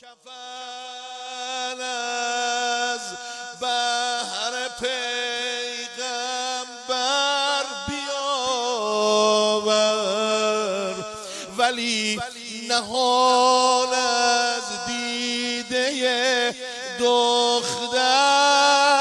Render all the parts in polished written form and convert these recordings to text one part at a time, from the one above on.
کفن از بهر پیغمبر بیاور، ولی نهان از دیده دختر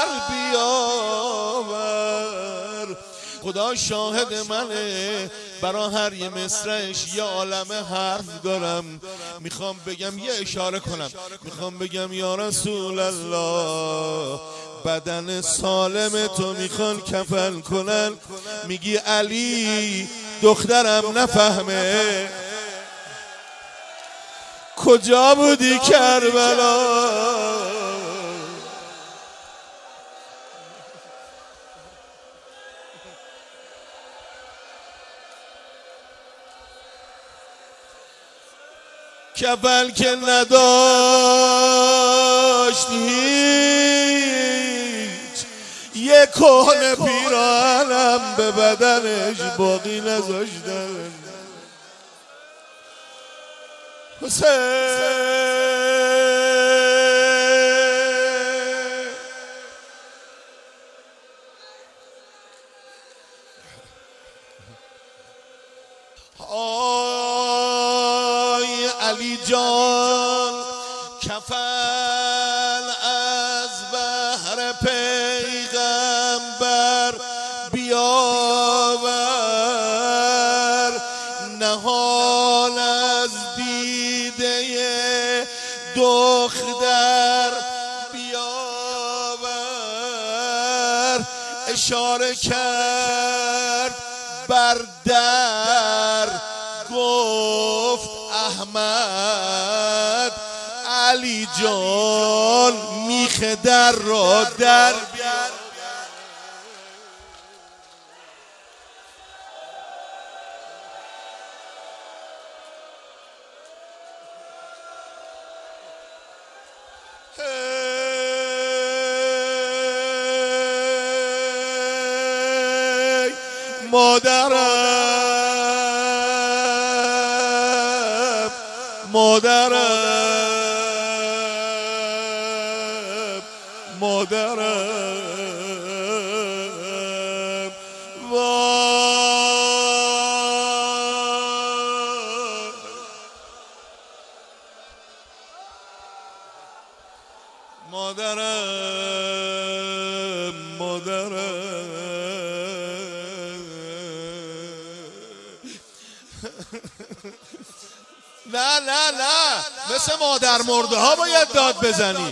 بیاور. خدا شاهد منه، برا هر یه مصرعش یه عالم حرف دارم. میخوام بگم یه اشاره کنم، میخوام بگم یا رسول الله بدن سالم تو میخوان کفن کنن، میگی علی دخترم نفهمه. کجا بودی کربلا؟ کفن که نداشت هیچ، یه کهنه پیراهنم به بدنش باقی نذاشتن. حسین علی جان کفن از بهر پیغمبر بیاور، نهان از دیده دختر بیاور. اشاره کرد بر در، گفت احمد علی جان میخ در را در بیار. مادرم مادرم مادرم وای مادرم مادرم. نه نه نه، مثل مادر مرده ها باید داد بزنی.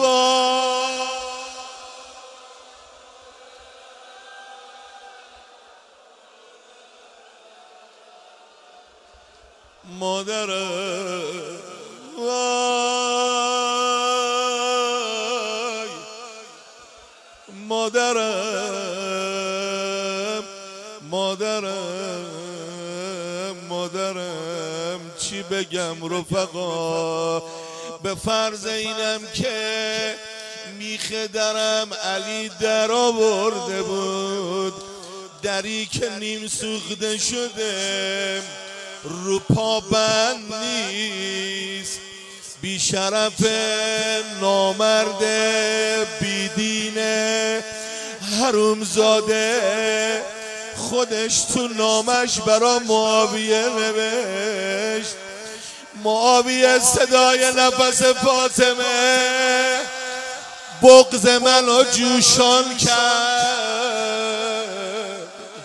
مادرم وای مادرم مادرم مادرم. چی بگم رفقا، به فرض اینم که میخ درم علی در آورده بود، دری که نیم سوخته شده رو پا بند نیست، بی شرف نامرد بیدینه حروم زاده خودش تو نامش برا معاویه نوشت. معاویه صدای نفس فاطمه بغض منو جوشان کرد.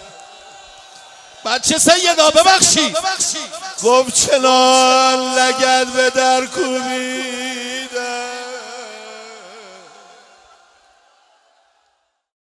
بچه سیدا ببخشی، گفت چنان لگد به در کوبی